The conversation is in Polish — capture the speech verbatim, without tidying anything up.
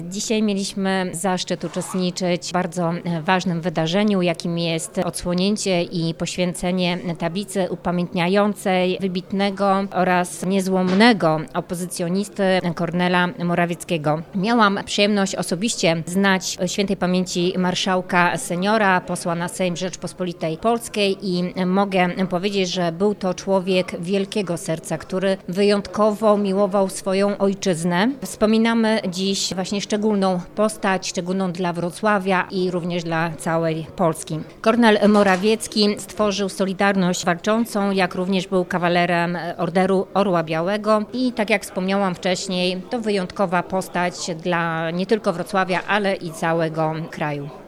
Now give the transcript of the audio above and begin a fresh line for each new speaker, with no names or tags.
Dzisiaj mieliśmy zaszczyt uczestniczyć w bardzo ważnym wydarzeniu, jakim jest odsłonięcie i poświęcenie tablicy upamiętniającej wybitnego oraz niezłomnego opozycjonisty Kornela Morawieckiego. Miałam przyjemność osobiście znać świętej pamięci marszałka seniora, posła na Sejm Rzeczpospolitej Polskiej i mogę powiedzieć, że był to człowiek wielkiego serca, który wyjątkowo miłował swoją ojczyznę. Wspominamy dziś właśnie szczególną postać, szczególną dla Wrocławia i również dla całej Polski. Kornel Morawiecki stworzył Solidarność Walczącą, jak również był kawalerem Orderu Orła Białego i tak jak wspomniałam wcześniej, to wyjątkowa postać dla nie tylko Wrocławia, ale i całego kraju.